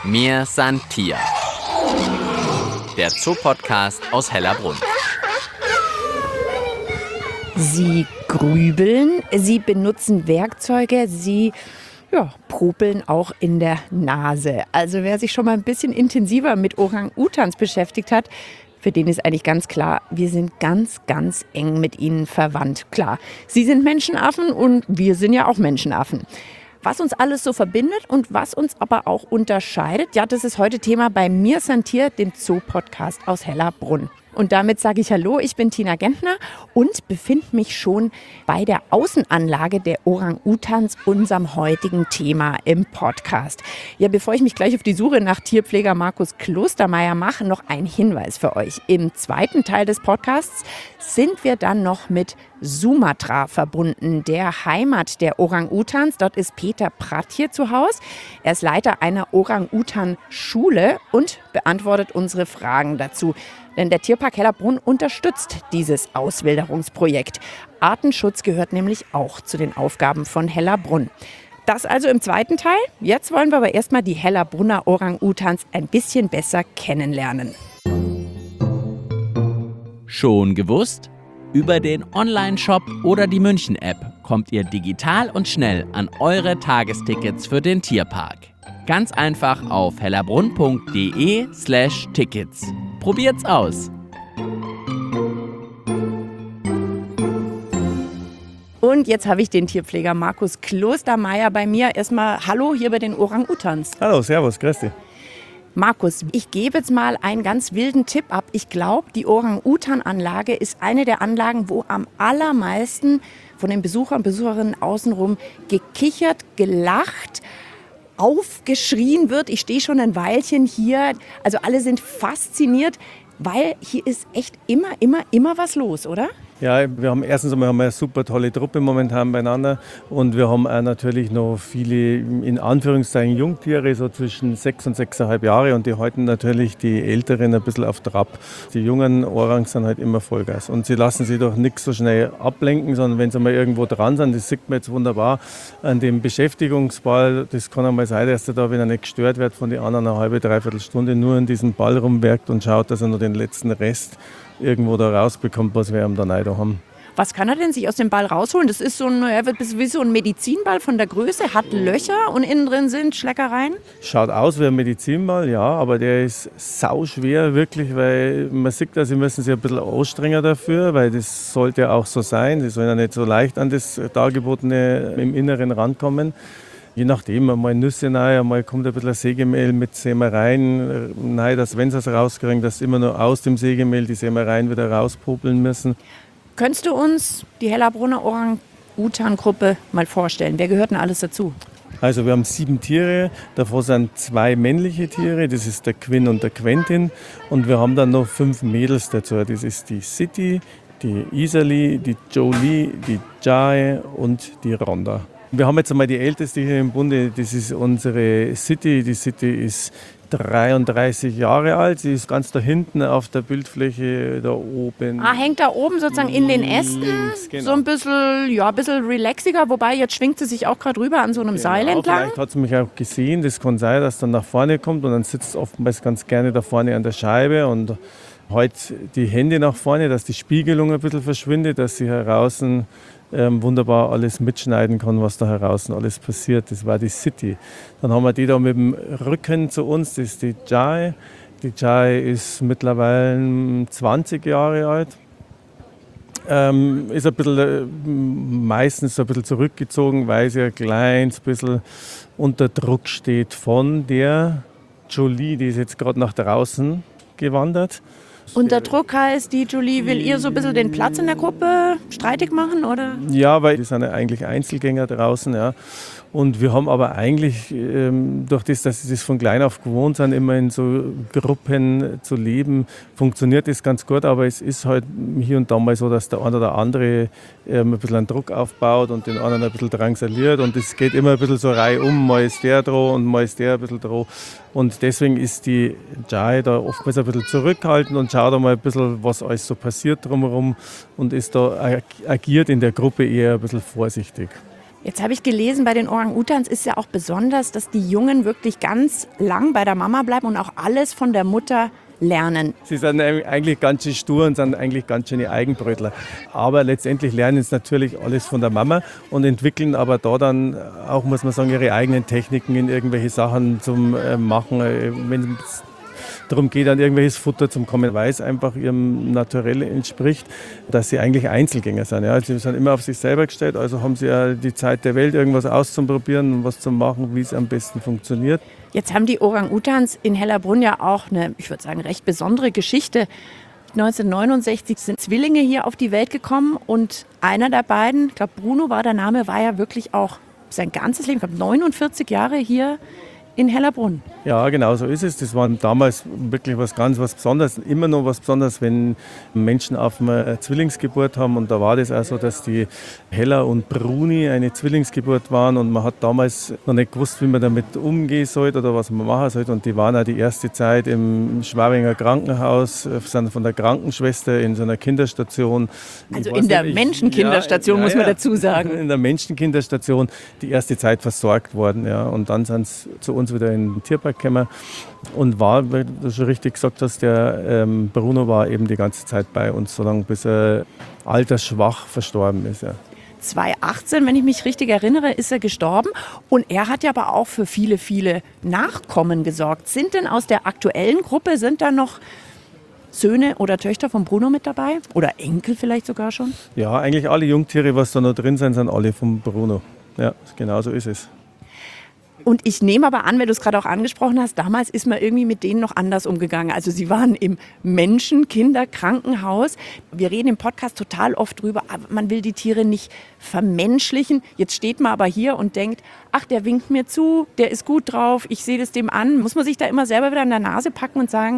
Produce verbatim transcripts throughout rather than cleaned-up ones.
Mir san Tier, der Zoopodcast aus Hellerbrunn. Sie grübeln, sie benutzen Werkzeuge, sie ja, popeln auch in der Nase. Also wer sich schon mal ein bisschen intensiver mit Orang-Utans beschäftigt hat, für den ist eigentlich ganz klar, wir sind ganz, ganz eng mit ihnen verwandt. Klar, sie sind Menschenaffen und wir sind ja auch Menschenaffen. Was uns alles so verbindet und was uns aber auch unterscheidet, ja, das ist heute Thema bei Mir san Tier, dem Zoo-Podcast aus Hellerbrunn. Und damit sage ich Hallo, ich bin Tina Gentner und befinde mich schon bei der Außenanlage der Orang-Utans, unserem heutigen Thema im Podcast. Ja, bevor ich mich gleich auf die Suche nach Tierpfleger Markus Klostermeier mache, noch ein Hinweis für euch. Im zweiten Teil des Podcasts sind wir dann noch mit Sumatra verbunden, der Heimat der Orang-Utans. Dort ist Peter Pratt hier zu Hause. Er ist Leiter einer Orang-Utan-Schule und beantwortet unsere Fragen dazu. Denn der Tierpark Hellerbrunn unterstützt dieses Auswilderungsprojekt. Artenschutz gehört nämlich auch zu den Aufgaben von Hellerbrunn. Das also im zweiten Teil. Jetzt wollen wir aber erstmal die Hellerbrunner Orang-Utans ein bisschen besser kennenlernen. Schon gewusst? Über den Online-Shop oder die München-App kommt ihr digital und schnell an eure Tagestickets für den Tierpark. Ganz einfach auf hellerbrunn.de slash Tickets. Probiert's aus! Und jetzt habe ich den Tierpfleger Markus Klostermeier bei mir. Erstmal Hallo hier bei den Orang-Utans. Hallo, servus, grüß dich. Markus, ich gebe jetzt mal einen ganz wilden Tipp ab. Ich glaube, die Orang-Utan-Anlage ist eine der Anlagen, wo am allermeisten von den Besuchern und Besucherinnen außenrum gekichert, gelacht, aufgeschrien wird. Ich stehe schon ein Weilchen hier. Also alle sind fasziniert, weil hier ist echt immer, immer, immer was los, oder? Ja, wir haben erstens einmal haben wir eine super tolle Truppe momentan beieinander und wir haben auch natürlich noch viele, in Anführungszeichen, Jungtiere, so zwischen sechs und sechseinhalb Jahre und die halten natürlich die Älteren ein bisschen auf Trab. Die jungen Orangs sind halt immer Vollgas und sie lassen sich doch nicht so schnell ablenken, sondern wenn sie mal irgendwo dran sind, das sieht man jetzt wunderbar an dem Beschäftigungsball, das kann einmal sein, dass er da, wenn er nicht gestört wird, von den anderen eine halbe, dreiviertel Stunde nur in diesem Ball rumwerkt und schaut, dass er noch den letzten Rest irgendwo da rausbekommt, was wir ihm da rein haben. Was kann er denn sich aus dem Ball rausholen? Das ist so ein, er wird wie so ein Medizinball von der Größe, hat Löcher und innen drin sind Schleckereien? Schaut aus wie ein Medizinball, ja, aber der ist sauschwer wirklich, weil man sieht, dass sie müssen sich ein bisschen anstrengen dafür, weil das sollte ja auch so sein. Sie sollen ja nicht so leicht an das Dargebotene im Inneren rankommen. Je nachdem, einmal Nüsse rein, einmal kommt ein bisschen Sägemehl mit Sämereien rein, dass wenn sie es rauskriegen, dass sie immer nur aus dem Sägemehl die Sämereien wieder rauspopeln müssen. Könntest du uns die Hellerbrunner Orang-Utan-Gruppe mal vorstellen? Wer gehört denn alles dazu? Also wir haben sieben Tiere, davon sind zwei männliche Tiere, das ist der Quinn und der Quentin. Und wir haben dann noch fünf Mädels dazu, das ist die City, die Isali, die Jolie, die Jai und die Rhonda. Wir haben jetzt einmal die älteste hier im Bunde, das ist unsere City. Die City ist dreiunddreißig Jahre alt, sie ist ganz da hinten auf der Bildfläche, da oben. Ah, hängt da oben sozusagen in den Ästen, links, genau. So ein bisschen, ja, ein bisschen relaxiger, wobei jetzt schwingt sie sich auch gerade rüber an so einem genau, Seil entlang. Vielleicht hat sie mich auch gesehen, das kann sein, dass dann nach vorne kommt und dann sitzt sie oftmals ganz gerne da vorne an der Scheibe und halt die Hände nach vorne, dass die Spiegelung ein bisschen verschwindet, dass sie heraußen ähm, wunderbar alles mitschneiden kann, was da heraus alles passiert. Das war die City. Dann haben wir die da mit dem Rücken zu uns, das ist die Jai. Die Jai ist mittlerweile zwanzig Jahre alt. Ähm, ist ein bisschen, äh, meistens ein bisschen zurückgezogen, weil sie ein kleines bisschen unter Druck steht von der Jolie, die ist jetzt gerade nach draußen gewandert. Unter Druck heißt, die Jolie will ihr so ein bisschen den Platz in der Gruppe streitig machen, oder? Ja, weil die sind ja eigentlich Einzelgänger draußen, ja. Und wir haben aber eigentlich, ähm, durch das, dass sie das von klein auf gewohnt sind, immer in so Gruppen zu leben, funktioniert das ganz gut. Aber es ist halt hier und da mal so, dass der eine oder andere ähm, ein bisschen einen Druck aufbaut und den anderen ein bisschen drangsaliert. Und es geht immer ein bisschen so reihum, mal ist der dran und mal ist der ein bisschen dran. Und deswegen ist die Jai da oftmals ein bisschen zurückhaltend und schaut einmal ein bisschen, was alles so passiert drumherum und ist da, agiert in der Gruppe eher ein bisschen vorsichtig. Jetzt habe ich gelesen, bei den Orang-Utans ist ja auch besonders, dass die Jungen wirklich ganz lang bei der Mama bleiben und auch alles von der Mutter lernen. Sie sind eigentlich ganz schön stur und sind eigentlich ganz schöne Eigenbrötler. Aber letztendlich lernen sie natürlich alles von der Mama und entwickeln aber da dann auch, muss man sagen, ihre eigenen Techniken in irgendwelche Sachen zum Machen. Wenn es darum geht, an irgendwelches Futter zu kommen, weil es einfach ihrem Naturell entspricht, dass sie eigentlich Einzelgänger sind. Ja. Sie sind immer auf sich selber gestellt, also haben sie ja die Zeit der Welt, irgendwas auszuprobieren und was zu machen, wie es am besten funktioniert. Jetzt haben die Orang-Utans in Hellerbrunn ja auch eine, ich würde sagen, recht besondere Geschichte. neunzehnhundertneunundsechzig sind Zwillinge hier auf die Welt gekommen und einer der beiden, ich glaube Bruno war der Name, war ja wirklich auch sein ganzes Leben, ich glaube neunundvierzig Jahre hier in Hellerbrunn. Ja, genau so ist es. Das war damals wirklich was ganz was Besonderes. Immer noch was Besonderes, wenn Menschen auf eine Zwillingsgeburt haben. Und da war das auch so, dass die Hella und Bruni eine Zwillingsgeburt waren. Und man hat damals noch nicht gewusst, wie man damit umgehen sollte oder was man machen sollte. Und die waren auch die erste Zeit im Schwabinger Krankenhaus, sind von der Krankenschwester in so einer Kinderstation. Also in der nicht, Menschenkinderstation, ja, muss man ja, dazu sagen. In der Menschenkinderstation die erste Zeit versorgt worden. Ja. Und dann sind sie zu uns wieder in den Tierpark gekommen und war, wie du schon richtig gesagt hast, der ähm, Bruno war eben die ganze Zeit bei uns, solange bis er altersschwach verstorben ist. Ja. zweitausendachtzehn, wenn ich mich richtig erinnere, ist er gestorben und er hat ja aber auch für viele, viele Nachkommen gesorgt. Sind denn aus der aktuellen Gruppe, sind da noch Söhne oder Töchter von Bruno mit dabei? Oder Enkel vielleicht sogar schon? Ja, eigentlich alle Jungtiere, was da noch drin sind, sind alle von Bruno. Ja, genau so ist es. Und ich nehme aber an, wenn du es gerade auch angesprochen hast, damals ist man irgendwie mit denen noch anders umgegangen. Also sie waren im Menschen-Kinder-Krankenhaus. Wir reden im Podcast total oft drüber, aber man will die Tiere nicht vermenschlichen. Jetzt steht man aber hier und denkt, ach, der winkt mir zu, der ist gut drauf, ich sehe das dem an. Muss man sich da immer selber wieder an der Nase packen und sagen,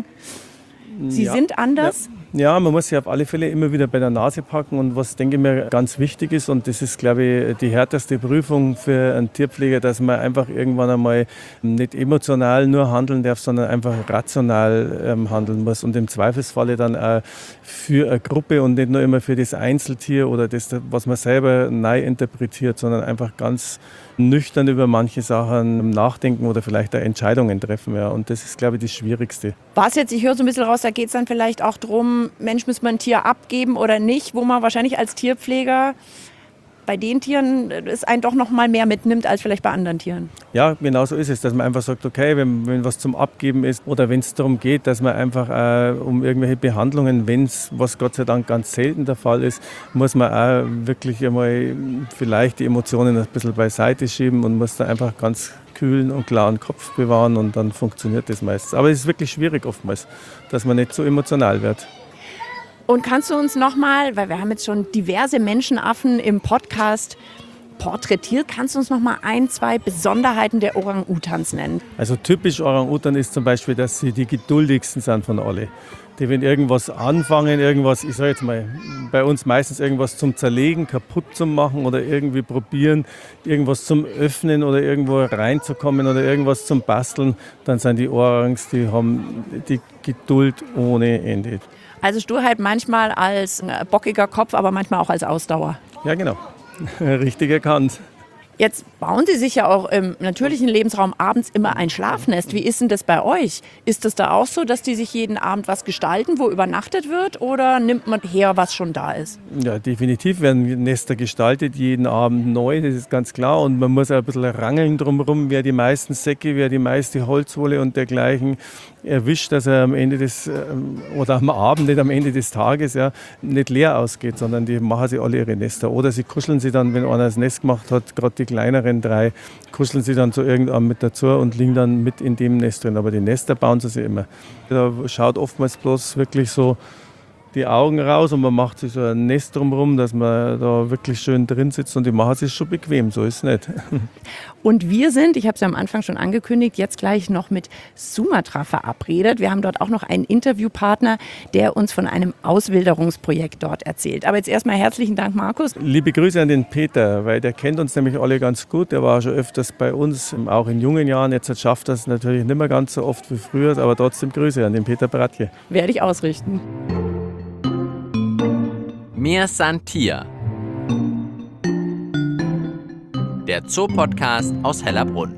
sie ja, sind anders? Ja. Ja, man muss sich auf alle Fälle immer wieder bei der Nase packen und was, denke ich mir, ganz wichtig ist und das ist, glaube ich, die härteste Prüfung für einen Tierpfleger, dass man einfach irgendwann einmal nicht emotional nur handeln darf, sondern einfach rational ähm, handeln muss und im Zweifelsfalle dann auch für eine Gruppe und nicht nur immer für das Einzeltier oder das, was man selber neu interpretiert, sondern einfach ganz nüchtern über manche Sachen nachdenken oder vielleicht auch Entscheidungen treffen. Ja. Und das ist, glaube ich, das Schwierigste. Was jetzt, ich höre so ein bisschen raus, da geht es dann vielleicht auch darum, Mensch, muss man ein Tier abgeben oder nicht, wo man wahrscheinlich als Tierpfleger bei den Tieren es einen doch noch mal mehr mitnimmt als vielleicht bei anderen Tieren. Ja, genau so ist es, dass man einfach sagt, okay, wenn, wenn was zum Abgeben ist oder wenn es darum geht, dass man einfach äh, um irgendwelche Behandlungen, wenn es, was Gott sei Dank ganz selten der Fall ist, muss man auch wirklich einmal vielleicht die Emotionen ein bisschen beiseite schieben und muss da einfach ganz kühlen und klaren Kopf bewahren und dann funktioniert das meistens. Aber es ist wirklich schwierig oftmals, dass man nicht so emotional wird. Und kannst du uns nochmal, weil wir haben jetzt schon diverse Menschenaffen im Podcast porträtiert, kannst du uns nochmal ein, zwei Besonderheiten der Orang-Utans nennen? Also typisch Orang-Utan ist zum Beispiel, dass sie die geduldigsten sind von alle. Die, wenn irgendwas anfangen, irgendwas, ich sage jetzt mal, bei uns meistens irgendwas zum Zerlegen, kaputt zu machen oder irgendwie probieren, irgendwas zum Öffnen oder irgendwo reinzukommen oder irgendwas zum Basteln, dann sind die Orangs, die haben die Geduld ohne Ende. Also Sturheit manchmal als bockiger Kopf, aber manchmal auch als Ausdauer. Ja, genau. Richtig erkannt. Jetzt bauen Sie sich ja auch im natürlichen Lebensraum abends immer ein Schlafnest. Wie ist denn das bei euch? Ist es da auch so, dass die sich jeden Abend was gestalten, wo übernachtet wird? Oder nimmt man her, was schon da ist? Ja, definitiv werden Nester gestaltet, jeden Abend neu, das ist ganz klar. Und man muss auch ein bisschen rangeln drumherum, wer die meisten Säcke, wer die meiste Holzwolle und dergleichen erwischt, dass er am Ende des, oder am Abend, nicht am Ende des Tages, ja, nicht leer ausgeht, sondern die machen sie alle ihre Nester. Oder sie kuscheln sie dann, wenn einer das Nest gemacht hat, gerade die kleineren drei, kuscheln sie dann zu irgendeinem mit dazu und liegen dann mit in dem Nest drin. Aber die Nester bauen sie sich immer. Da schaut oftmals bloß wirklich so die Augen raus und man macht sich so ein Nest drumherum, dass man da wirklich schön drin sitzt und die machen sich schon bequem, so ist es nicht. Und wir sind, ich habe es ja am Anfang schon angekündigt, jetzt gleich noch mit Sumatra verabredet. Wir haben dort auch noch einen Interviewpartner, der uns von einem Auswilderungsprojekt dort erzählt. Aber jetzt erstmal herzlichen Dank, Markus. Liebe Grüße an den Peter, weil der kennt uns nämlich alle ganz gut. Der war schon öfters bei uns, auch in jungen Jahren. Jetzt schafft er es natürlich nicht mehr ganz so oft wie früher, aber trotzdem Grüße an den Peter Bratje. Werde ich ausrichten. Mir san Tier. der Zoopodcast aus Hellerbrunn.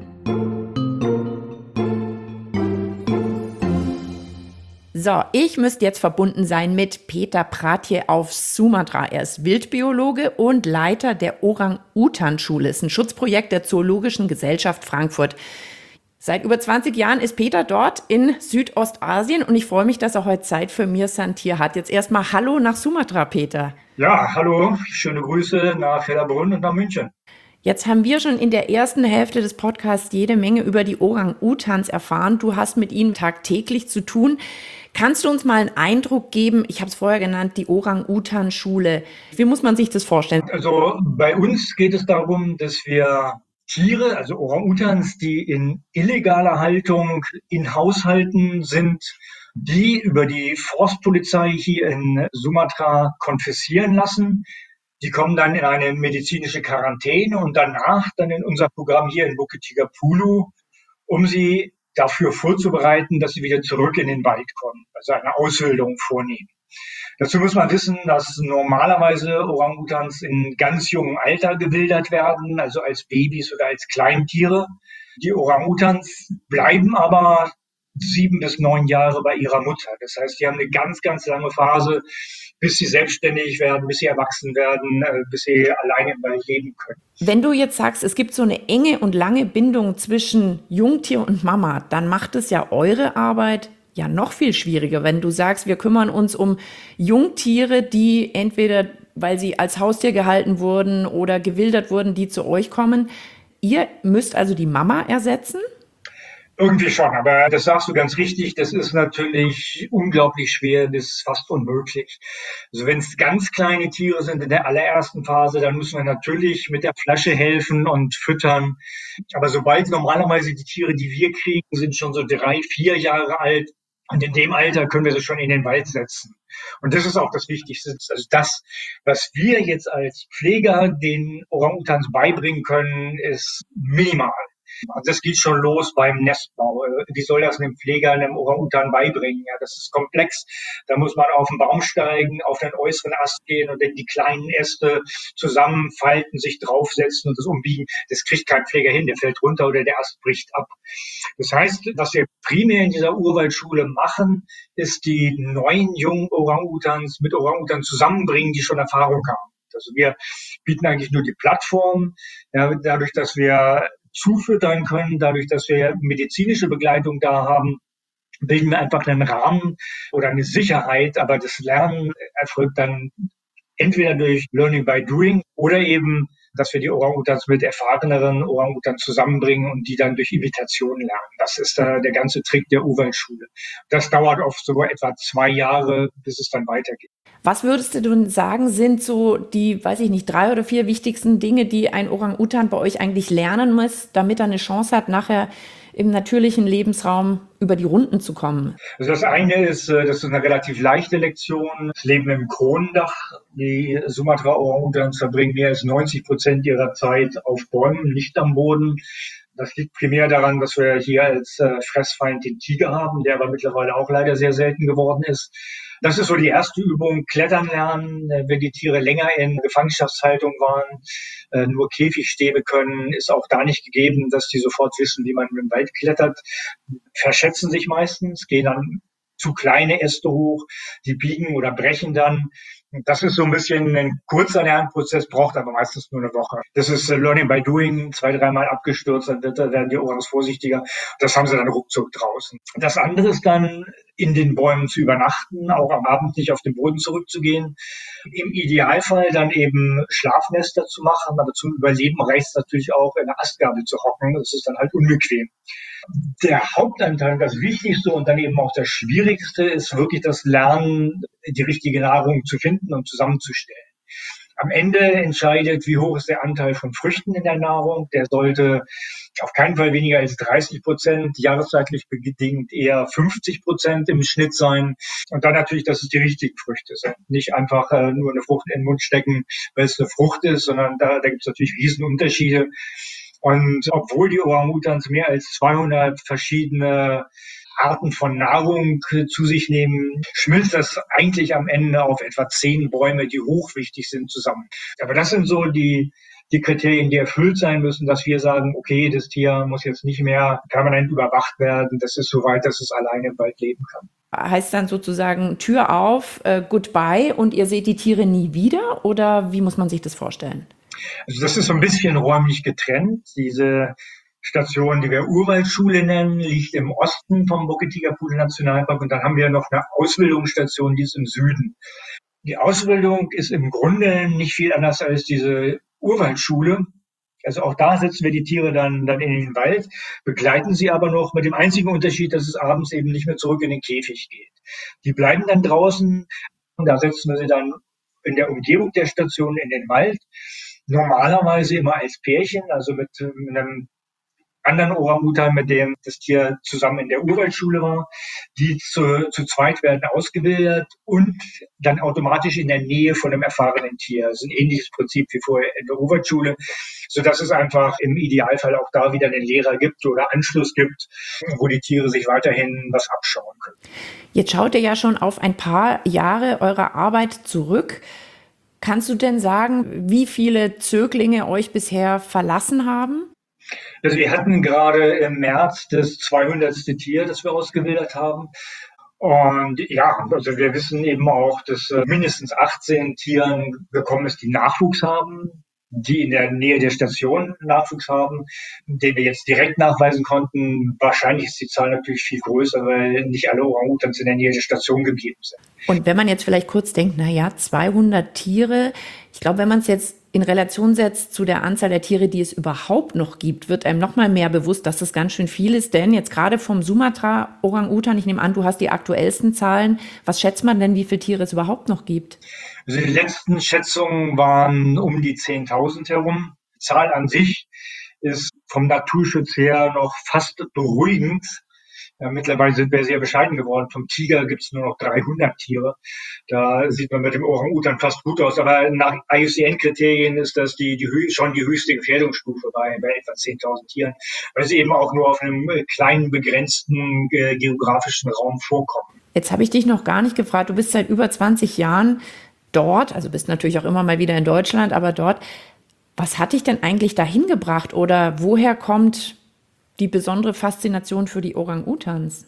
So, ich müsste jetzt verbunden sein mit Peter Pratje auf Sumatra. Er ist Wildbiologe und Leiter der Orang-Utan-Schule. Es ist ein Schutzprojekt der Zoologischen Gesellschaft Frankfurt. Seit über zwanzig Jahren ist Peter dort in Südostasien und ich freue mich, dass er heute Zeit für Mir San Tier hat. Jetzt erstmal Hallo nach Sumatra, Peter. Ja, hallo, schöne Grüße nach Hellerbrunn und nach München. Jetzt haben wir schon in der ersten Hälfte des Podcasts jede Menge über die Orang-Utans erfahren. Du hast mit ihnen tagtäglich zu tun. Kannst du uns mal einen Eindruck geben? Ich habe es vorher genannt, die Orang-Utan-Schule. Wie muss man sich das vorstellen? Also bei uns geht es darum, dass wir Tiere, also Orang-Utans, die in illegaler Haltung in Haushalten sind, die über die Forstpolizei hier in Sumatra konfiszieren lassen. Die kommen dann in eine medizinische Quarantäne und danach dann in unser Programm hier in Bukit Tigapulu, um sie dafür vorzubereiten, dass sie wieder zurück in den Wald kommen, also eine Auswilderung vornehmen. Dazu muss man wissen, dass normalerweise Orang-Utans in ganz jungem Alter gewildert werden, also als Babys oder als Kleintiere. Die Orang-Utans bleiben aber sieben bis neun Jahre bei ihrer Mutter. Das heißt, die haben eine ganz, ganz lange Phase, bis sie selbstständig werden, bis sie erwachsen werden, bis sie alleine im Wald leben können. Wenn du jetzt sagst, es gibt so eine enge und lange Bindung zwischen Jungtier und Mama, dann macht es ja eure Arbeit ja noch viel schwieriger, wenn du sagst, wir kümmern uns um Jungtiere, die entweder, weil sie als Haustier gehalten wurden oder gewildert wurden, die zu euch kommen. Ihr müsst also die Mama ersetzen? Irgendwie schon, aber das sagst du ganz richtig, das ist natürlich unglaublich schwer bis fast unmöglich. Also wenn es ganz kleine Tiere sind in der allerersten Phase, dann müssen wir natürlich mit der Flasche helfen und füttern. Aber sobald normalerweise die Tiere, die wir kriegen, sind schon so drei, vier Jahre alt und in dem Alter können wir sie schon in den Wald setzen. Und das ist auch das Wichtigste. Also das, was wir jetzt als Pfleger den Orang-Utans beibringen können, ist minimal. Also das geht schon los beim Nestbau. Wie soll das einem Pfleger, einem Orang-Utan beibringen? Ja, das ist komplex. Da muss man auf den Baum steigen, auf den äußeren Ast gehen und dann die kleinen Äste zusammenfalten, sich draufsetzen und das umbiegen. Das kriegt kein Pfleger hin. Der fällt runter oder der Ast bricht ab. Das heißt, was wir primär in dieser Urwaldschule machen, ist die neuen jungen Orang-Utans mit Orang-Utans zusammenbringen, die schon Erfahrung haben. Also wir bieten eigentlich nur die Plattform, ja, dadurch, dass wir zufüttern können, dadurch, dass wir medizinische Begleitung da haben, bilden wir einfach einen Rahmen oder eine Sicherheit, aber das Lernen erfolgt dann entweder durch Learning by Doing oder eben, dass wir die Orang-Utans mit erfahreneren Orang-Utans zusammenbringen und die dann durch Imitation lernen. Das ist äh, der ganze Trick der Urwaldschule. Das dauert oft so etwa zwei Jahre, bis es dann weitergeht. Was würdest du denn sagen, sind so die, weiß ich nicht, drei oder vier wichtigsten Dinge, die ein Orang-Utan bei euch eigentlich lernen muss, damit er eine Chance hat, nachher im natürlichen Lebensraum über die Runden zu kommen? Also das eine ist, das ist eine relativ leichte Lektion, das Leben im Kronendach. Die Sumatra-Orang-Utans verbringen mehr als neunzig Prozent ihrer Zeit auf Bäumen, nicht am Boden. Das liegt primär daran, dass wir hier als äh, Fressfeind den Tiger haben, der aber mittlerweile auch leider sehr selten geworden ist. Das ist so die erste Übung, Klettern lernen. Wenn die Tiere länger in Gefangenschaftshaltung waren, äh, nur Käfigstäbe können, ist auch da nicht gegeben, dass die sofort wissen, wie man im Wald klettert. Verschätzen sich meistens, gehen dann zu kleine Äste hoch, die biegen oder brechen dann. Das ist so ein bisschen ein kurzer Lernprozess, braucht aber meistens nur eine Woche. Das ist Learning by Doing, zwei, dreimal abgestürzt, dann wird, werden die Orans vorsichtiger. Das haben sie dann ruckzuck draußen. Das andere ist dann, in den Bäumen zu übernachten, auch am Abend nicht auf den Boden zurückzugehen. Im Idealfall dann eben Schlafnester zu machen, aber zum Überleben reicht es natürlich auch, in der Astgabel zu hocken. Das ist dann halt unbequem. Der Hauptanteil, das Wichtigste und dann eben auch das Schwierigste ist wirklich das Lernen, die richtige Nahrung zu finden und zusammenzustellen. Am Ende entscheidet, wie hoch ist der Anteil von Früchten in der Nahrung. Der sollte auf keinen Fall weniger als dreißig Prozent, jahreszeitlich bedingt eher fünfzig Prozent im Schnitt sein. Und dann natürlich, dass es die richtigen Früchte sind. Nicht einfach äh, nur eine Frucht in den Mund stecken, weil es eine Frucht ist, sondern da, da gibt es natürlich Riesenunterschiede. Und obwohl die Orang-Utans mehr als zweihundert verschiedene Arten von Nahrung zu sich nehmen, schmilzt das eigentlich am Ende auf etwa zehn Bäume, die hochwichtig sind, zusammen. Aber das sind so die die Kriterien, die erfüllt sein müssen, dass wir sagen, okay, das Tier muss jetzt nicht mehr permanent überwacht werden, das ist so weit, dass es alleine im Wald leben kann. Heißt dann sozusagen Tür auf, äh, goodbye und ihr seht die Tiere nie wieder oder wie muss man sich das vorstellen? Also das ist so ein bisschen räumlich getrennt. Diese Station, die wir Urwaldschule nennen, liegt im Osten vom Bukit-Tigah-Pudel-Nationalpark und dann haben wir noch eine Ausbildungsstation, die ist im Süden. Die Ausbildung ist im Grunde nicht viel anders als diese Urwaldschule. Also auch da setzen wir die Tiere dann, dann in den Wald, begleiten sie aber noch mit dem einzigen Unterschied, dass es abends eben nicht mehr zurück in den Käfig geht. Die bleiben dann draußen und da setzen wir sie dann in der Umgebung der Station in den Wald. Normalerweise immer als Pärchen, also mit, mit einem anderen Orang-Utan, mit dem das Tier zusammen in der Urwaldschule war. Die zu, zu zweit werden ausgebildet und dann automatisch in der Nähe von einem erfahrenen Tier. Das ist ein ähnliches Prinzip wie vorher in der Urwaldschule, sodass es einfach im Idealfall auch da wieder einen Lehrer gibt oder Anschluss gibt, wo die Tiere sich weiterhin was abschauen können. Jetzt schaut ihr ja schon auf ein paar Jahre eurer Arbeit zurück. Kannst du denn sagen, wie viele Zöglinge euch bisher verlassen haben? Also wir hatten gerade im März das zweihundertste Tier, das wir ausgebildet haben. Und ja, also wir wissen eben auch, dass mindestens achtzehn Tieren gekommen ist, die Nachwuchs haben, die in der Nähe der Station Nachwuchs haben, den wir jetzt direkt nachweisen konnten. Wahrscheinlich ist die Zahl natürlich viel größer, weil nicht alle Orang-Utans in der Nähe der Station geblieben sind. Und wenn man jetzt vielleicht kurz denkt, na ja, zweihundert Tiere, ich glaube, wenn man es jetzt in Relation setzt zu der Anzahl der Tiere, die es überhaupt noch gibt, wird einem noch mal mehr bewusst, dass das ganz schön viel ist. Denn jetzt gerade vom Sumatra-Orang-Utan, ich nehme an, du hast die aktuellsten Zahlen. Was schätzt man denn, wie viele Tiere es überhaupt noch gibt? Also die letzten Schätzungen waren um die zehntausend herum. Die Zahl an sich ist vom Naturschutz her noch fast beruhigend. Ja, mittlerweile sind wir sehr bescheiden geworden. Vom Tiger gibt es nur noch dreihundert Tiere. Da sieht man mit dem Orang-Utan fast gut aus. Aber nach I U C N-Kriterien ist das die, die, schon die höchste Gefährdungsstufe bei, bei etwa zehntausend Tieren, weil sie eben auch nur auf einem kleinen, begrenzten äh, geografischen Raum vorkommen. Jetzt habe ich dich noch gar nicht gefragt. Du bist seit über zwanzig Jahren dort, also bist natürlich auch immer mal wieder in Deutschland, aber dort. Was hat dich denn eigentlich dahin gebracht oder woher kommt die besondere Faszination für die Orang-Utans?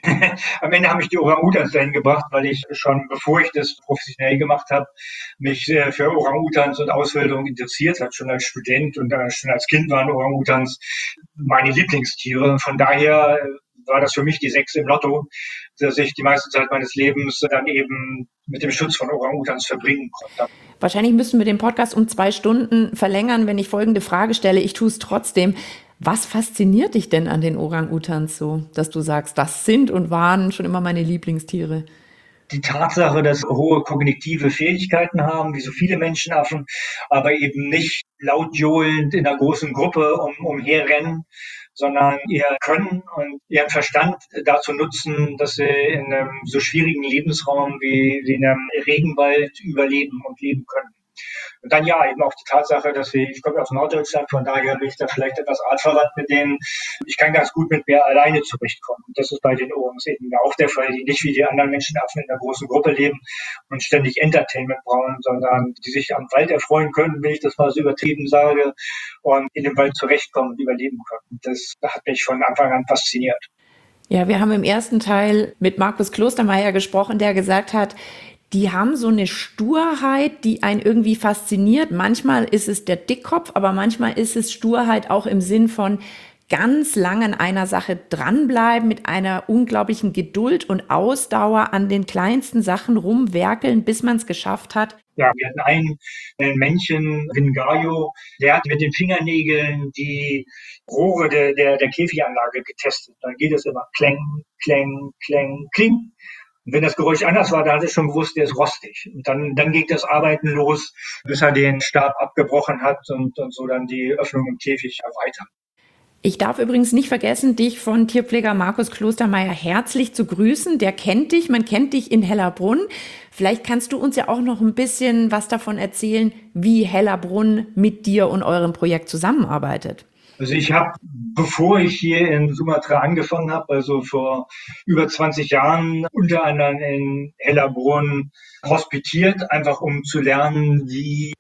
Am Ende haben mich die Orang-Utans dahin gebracht, weil ich schon, bevor ich das professionell gemacht habe, mich für Orang-Utans und Ausbildung interessiert habe. Schon als Student und schon als Kind waren Orang-Utans meine Lieblingstiere. Von daher war das für mich die Sechs im Lotto, dass ich die meiste Zeit meines Lebens dann eben mit dem Schutz von Orang-Utans verbringen konnte. Wahrscheinlich müssen wir den Podcast um zwei Stunden verlängern, wenn ich folgende Frage stelle. Ich tue es trotzdem. Was fasziniert dich denn an den Orang-Utans so, dass du sagst, das sind und waren schon immer meine Lieblingstiere? Die Tatsache, dass sie hohe kognitive Fähigkeiten haben, wie so viele Menschenaffen, aber eben nicht laut johlend in einer großen Gruppe um, umherrennen, sondern ihr Können und ihren Verstand dazu nutzen, dass sie in einem so schwierigen Lebensraum wie, wie in einem Regenwald überleben und leben können. Und dann ja, eben auch die Tatsache, dass wir, ich komme aus Norddeutschland, von daher bin ich da vielleicht etwas artverwandt mit denen. Ich kann ganz gut mit mir alleine zurechtkommen. Das ist bei den Orans eben auch der Fall, die nicht wie die anderen Menschenaffen in einer großen Gruppe leben und ständig Entertainment brauchen, sondern die sich am Wald erfreuen können, wenn ich das mal so übertrieben sage, und in dem Wald zurechtkommen und überleben können. Das hat mich von Anfang an fasziniert. Ja, wir haben im ersten Teil mit Markus Klostermeier gesprochen, der gesagt hat, die haben so eine Sturheit, die einen irgendwie fasziniert. Manchmal ist es der Dickkopf, aber manchmal ist es Sturheit auch im Sinn von ganz lang an einer Sache dranbleiben, mit einer unglaublichen Geduld und Ausdauer an den kleinsten Sachen rumwerkeln, bis man es geschafft hat. Ja, wir hatten ein, ein Männchen, Vingayo, der hat mit den Fingernägeln die Rohre der, der, der Käfiganlage getestet. Dann geht es immer kläng, kläng, kläng, kling. Und wenn das Geräusch anders war, da hat er schon gewusst, der ist rostig. Und dann, dann ging das Arbeiten los, bis er den Stab abgebrochen hat und, und so dann die Öffnung im Käfig erweitert. Ich darf übrigens nicht vergessen, dich von Tierpfleger Markus Klostermeier herzlich zu grüßen. Der kennt dich, man kennt dich in Hellerbrunn. Vielleicht kannst du uns ja auch noch ein bisschen was davon erzählen, wie Hellerbrunn mit dir und eurem Projekt zusammenarbeitet. Also ich habe, bevor ich hier in Sumatra angefangen habe, also vor über zwanzig Jahren, unter anderem in Hellerbrunn hospitiert, einfach um zu lernen, wie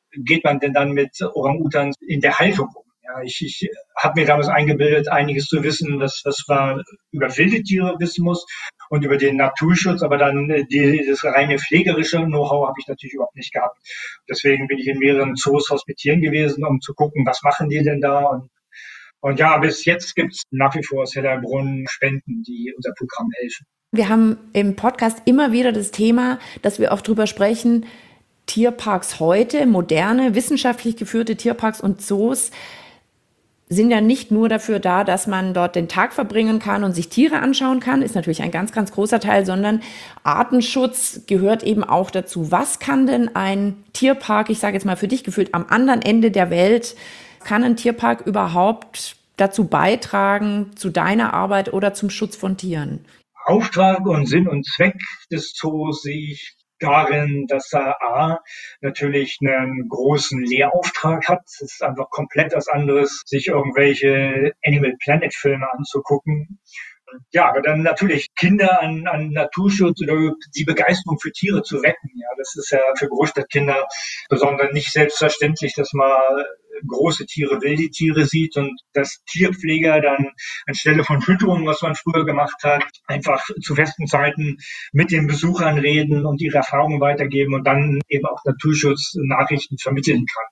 geht man denn dann mit Orang-Utans in der Haltung um? Ja, ich ich habe mir damals eingebildet, einiges zu wissen, was, was man über wilde Tiere wissen muss und über den Naturschutz, aber dann die, das reine pflegerische Know-how habe ich natürlich überhaupt nicht gehabt. Deswegen bin ich in mehreren Zoos hospitieren gewesen, um zu gucken, was machen die denn da. Und, und ja, bis jetzt gibt es nach wie vor aus Hellerbrunn Spenden, die unser Programm helfen. Wir haben im Podcast immer wieder das Thema, dass wir auch drüber sprechen, Tierparks heute, moderne, wissenschaftlich geführte Tierparks und Zoos, sind ja nicht nur dafür da, dass man dort den Tag verbringen kann und sich Tiere anschauen kann, ist natürlich ein ganz, ganz großer Teil, sondern Artenschutz gehört eben auch dazu. Was kann denn ein Tierpark, ich sage jetzt mal für dich gefühlt, am anderen Ende der Welt, kann ein Tierpark überhaupt dazu beitragen, zu deiner Arbeit oder zum Schutz von Tieren? Auftrag und Sinn und Zweck des Zoos sehe ich darin, dass er A, natürlich einen großen Lehrauftrag hat. Es ist einfach komplett was anderes, sich irgendwelche Animal Planet Filme anzugucken. Ja, aber dann natürlich Kinder an, an Naturschutz oder die Begeisterung für Tiere zu wecken. Ja, das ist ja für Großstadtkinder besonders nicht selbstverständlich, dass man große Tiere, wilde Tiere sieht und dass Tierpfleger dann anstelle von Fütterung, was man früher gemacht hat, einfach zu festen Zeiten mit den Besuchern reden und ihre Erfahrungen weitergeben und dann eben auch Naturschutznachrichten vermitteln kann.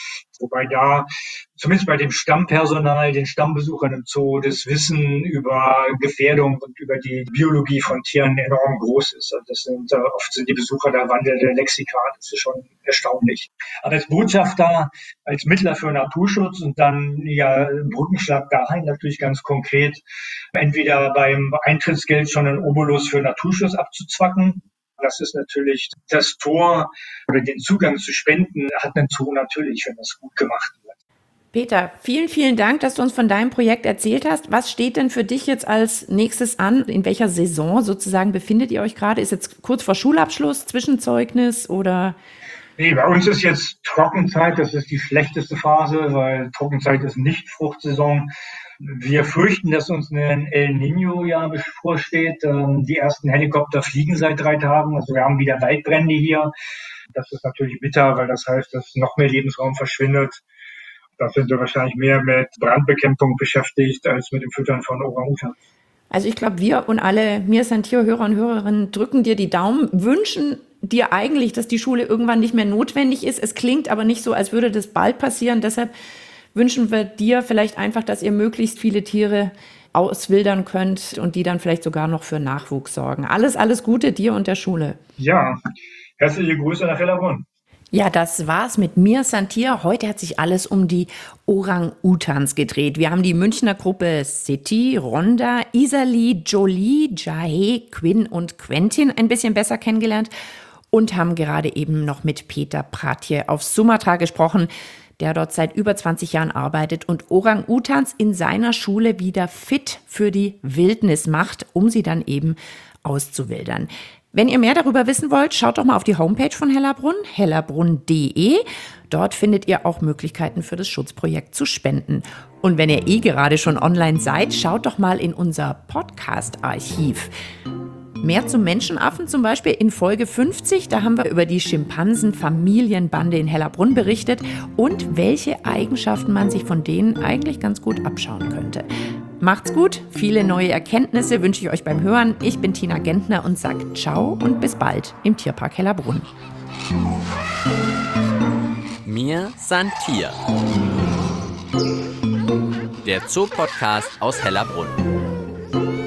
Wobei da, zumindest bei dem Stammpersonal, den Stammbesuchern im Zoo, das Wissen über Gefährdung und über die Biologie von Tieren enorm groß ist. Und das sind, äh, oft sind die Besucher da wandelnde Lexika. Das ist schon erstaunlich. Aber als Botschafter, als Mittler für Naturschutz und dann ja Brückenschlag dahin natürlich ganz konkret, entweder beim Eintrittsgeld schon einen Obolus für Naturschutz abzuzwacken. Das ist natürlich das Tor oder den Zugang zu Spenden hat ein Zoo natürlich, wenn das gut gemacht wird. Peter, vielen, vielen Dank, dass du uns von deinem Projekt erzählt hast. Was steht denn für dich jetzt als nächstes an? In welcher Saison sozusagen befindet ihr euch gerade? Ist jetzt kurz vor Schulabschluss, Zwischenzeugnis oder? Nee, bei uns ist jetzt Trockenzeit. Das ist die schlechteste Phase, weil Trockenzeit ist nicht Fruchtsaison. Wir fürchten, dass uns ein El Niño-Jahr bevorsteht. Die ersten Helikopter fliegen seit drei Tagen. Also wir haben wieder Waldbrände hier. Das ist natürlich bitter, weil das heißt, dass noch mehr Lebensraum verschwindet. Da sind wir wahrscheinlich mehr mit Brandbekämpfung beschäftigt als mit dem Füttern von Orang-Utans. Also ich glaube, wir und alle Mir ist ein Tier-Hörer und Hörerinnen drücken dir die Daumen, wünschen dir eigentlich, dass die Schule irgendwann nicht mehr notwendig ist. Es klingt aber nicht so, als würde das bald passieren. Deshalb wünschen wir dir vielleicht einfach, dass ihr möglichst viele Tiere auswildern könnt und die dann vielleicht sogar noch für Nachwuchs sorgen. Alles, alles Gute dir und der Schule. Ja, herzliche Grüße nach Hellerbrunn. Ja, das war's mit Mir ist ein Tier. Heute hat sich alles um die Orang-Utans gedreht. Wir haben die Münchner Gruppe City, Rhonda, Isali, Jolie, Jahe, Quinn und Quentin ein bisschen besser kennengelernt und haben gerade eben noch mit Peter Pratje auf Sumatra gesprochen, der dort seit über zwanzig Jahren arbeitet und Orang-Utans in seiner Schule wieder fit für die Wildnis macht, um sie dann eben auszuwildern. Wenn ihr mehr darüber wissen wollt, schaut doch mal auf die Homepage von Hellerbrunn, hellerbrunn punkt de. Dort findet ihr auch Möglichkeiten für das Schutzprojekt zu spenden. Und wenn ihr eh gerade schon online seid, schaut doch mal in unser Podcast-Archiv. Mehr zum Menschenaffen zum Beispiel in Folge fünfzig, da haben wir über die Schimpansen-Familienbande in Hellerbrunn berichtet und welche Eigenschaften man sich von denen eigentlich ganz gut abschauen könnte. Macht's gut, viele neue Erkenntnisse wünsche ich euch beim Hören. Ich bin Tina Gentner und sage ciao und bis bald im Tierpark Hellerbrunn. Mir san Tier. Der Zoo-Podcast aus Hellerbrunn.